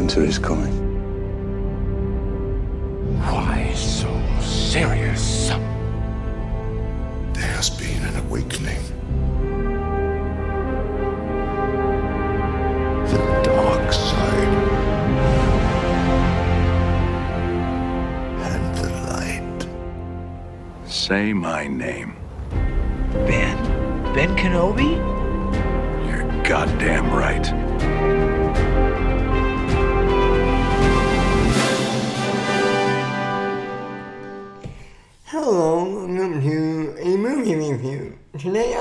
winter is coming. Why so serious? There has been an awakening. The dark side. And the light. Say my name. Ben? Ben Kenobi? You're goddamn right. Hello, welcome to a movie review. Today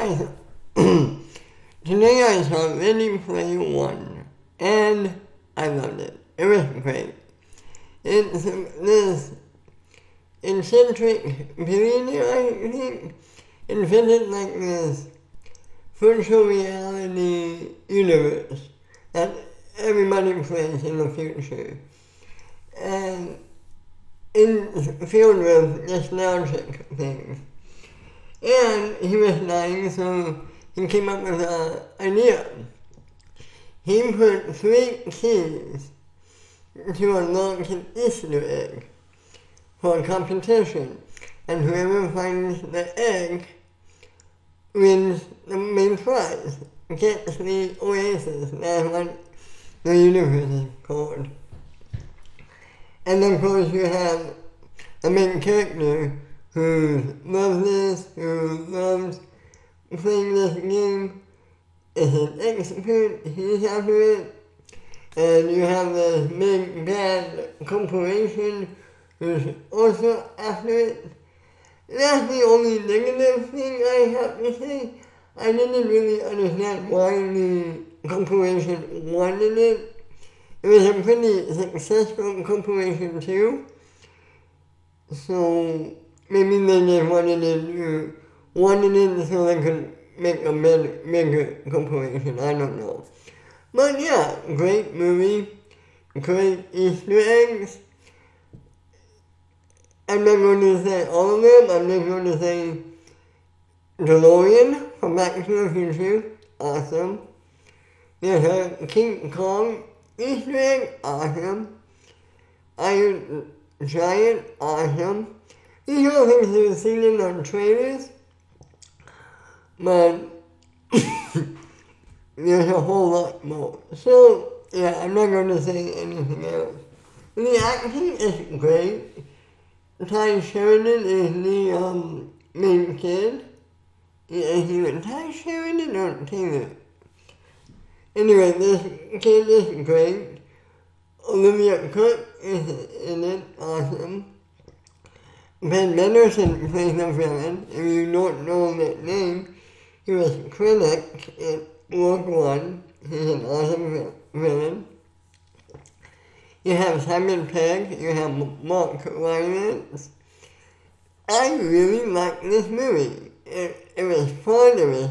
I saw Ready Player One, and I loved it. It was great. It's this eccentric billionaire, I think, invented like this virtual reality universe that everybody plays in the future. And filled with nostalgic things. And he was dying, so he came up with an idea. He put 3 keys to unlock an Easter egg for a competition, and whoever finds the egg wins the main prize, gets the Oasis. That's what the universe is called. And of course you have a main character who loves this, who loves playing this game, is an expert, he's after it. And you have this big bad corporation who's also after it. That's the only negative thing I have to say. I didn't really understand why the corporation wanted it. It was a pretty successful corporation too, so maybe they just wanted it so they could make a bigger corporation, I don't know. But yeah, great movie, great Easter eggs. I'm not going to say all of them, I'm just going to say DeLorean from Back to the Future, awesome. There's a King Kong Easter egg, awesome. Iron Giant, awesome. These are things you've seen in the trailers, but there's a whole lot more. So, yeah, I'm not going to say anything else. The action is great. Ty Sheridan is the main kid. Yeah, he was Ty Sheridan or Taylor? Anyway, this kid is great. Olivia Cook is in it, awesome. Ben Mendelsohn plays the villain. If you don't know that name, he was Krennic in Rogue One. He's an awesome villain. You have Simon Pegg, you have Mark Rylance. I really liked this movie. It was fun, it was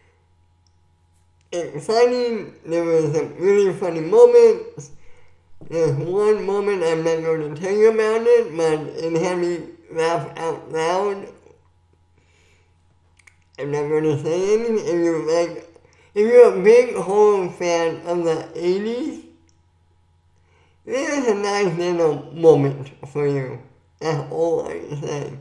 exciting, there was some really funny moments. There's one moment I'm not going to tell you about it, but it had me laugh out loud. I'm not going to say anything. If you're a big horror fan of the 80s, there's a nice little moment for you. That's all I can say.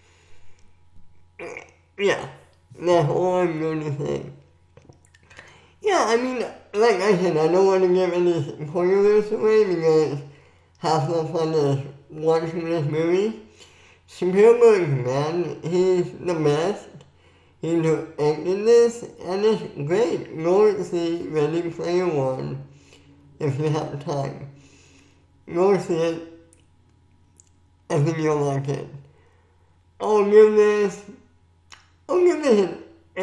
Yeah, that's all I'm going to say. Yeah, I mean, like I said, I don't want to give any spoilers away because half the fun is watching this movie. Spielberg, man, he's the best. He directed this, and it's great. Go see Ready Player One if you have time. Go see it. I think you'll like it. I'll give this an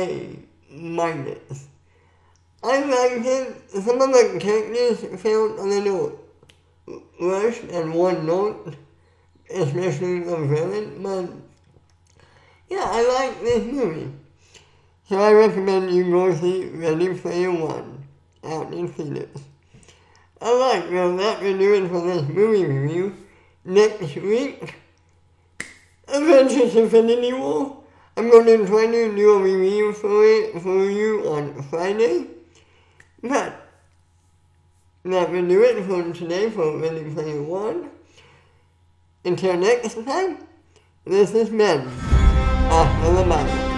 A-. I liked it. Some of the characters felt a little rushed and one note, especially the villain, but yeah, I like this movie. So I recommend you go see Ready Player One out in theaters. Alright, well that will do it for this movie review. Next week, Avengers Infinity War. I'm going to try to do a review for you on Friday. But that will do it for today for Ready Player One. Until next time, this is Ben. Hasta la bye.